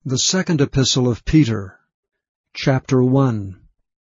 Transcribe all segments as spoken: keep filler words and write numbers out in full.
The Second Epistle of Peter, Chapter one.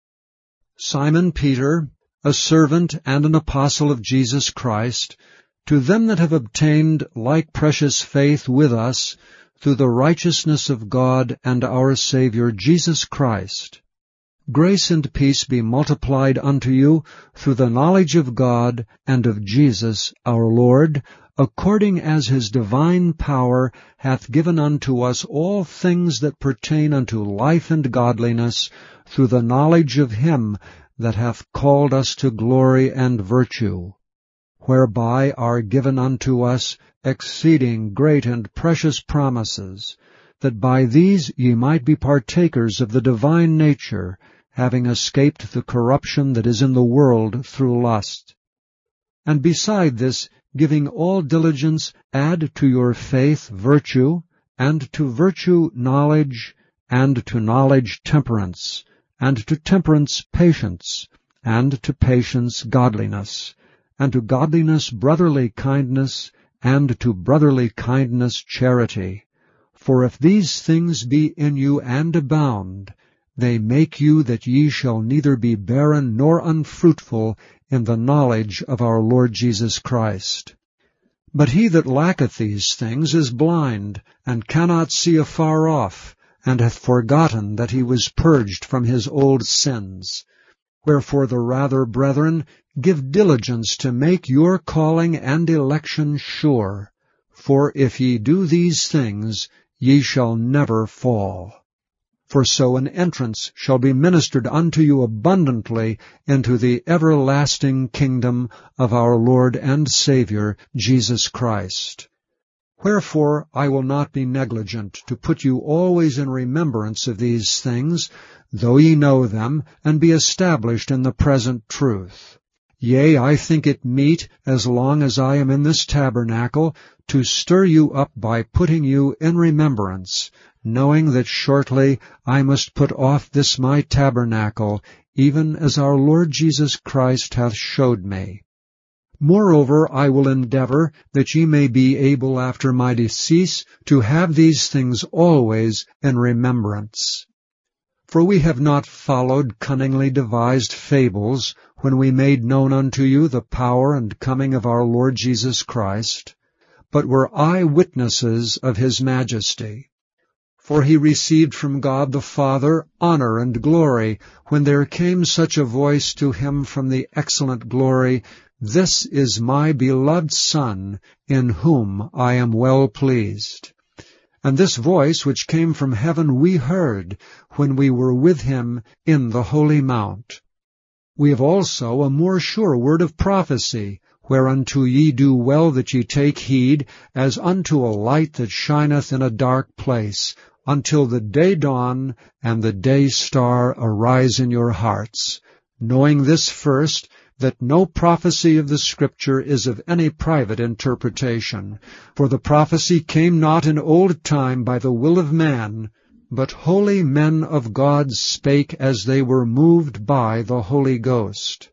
Simon Peter, a servant and an apostle of Jesus Christ, to them that have obtained like precious faith with us, through the righteousness of God and our Saviour Jesus Christ. Grace and peace be multiplied unto you through the knowledge of God and of Jesus our Lord, according as his divine power hath given unto us all things that pertain unto life and godliness, through the knowledge of him that hath called us to glory and virtue, whereby are given unto us exceeding great and precious promises, that by these ye might be partakers of the divine nature, having escaped the corruption that is in the world through lust. And beside this, giving all diligence, add to your faith virtue, and to virtue knowledge, and to knowledge temperance, and to temperance patience, and to patience godliness, and to godliness brotherly kindness, and to brotherly kindness charity. For if these things be in you and abound, they make you that ye shall neither be barren nor unfruitful in the knowledge of our Lord Jesus Christ. But he that lacketh these things is blind, and cannot see afar off, and hath forgotten that he was purged from his old sins. Wherefore the rather, brethren, give diligence to make your calling and election sure. For if ye do these things, ye shall never fall. For so an entrance shall be ministered unto you abundantly into the everlasting kingdom of our Lord and Saviour, Jesus Christ. Wherefore I will not be negligent to put you always in remembrance of these things, though ye know them, and be established in the present truth. Yea, I think it meet, as long as I am in this tabernacle, to stir you up by putting you in remembrance, knowing that shortly I must put off this my tabernacle, even as our Lord Jesus Christ hath showed me. Moreover, I will endeavor that ye may be able after my decease to have these things always in remembrance. For we have not followed cunningly devised fables, when we made known unto you the power and coming of our Lord Jesus Christ, but were eye-witnesses of his majesty. For he received from God the Father honor and glory, when there came such a voice to him from the excellent glory, This is my beloved Son, in whom I am well pleased. And this voice which came from heaven we heard, when we were with him in the holy mount. We have also a more sure word of prophecy, whereunto ye do well that ye take heed, as unto a light that shineth in a dark place, until the day dawn and the day star arise in your hearts, knowing this first, that no prophecy of the Scripture is of any private interpretation. For the prophecy came not in old time by the will of man, but holy men of God spake as they were moved by the Holy Ghost.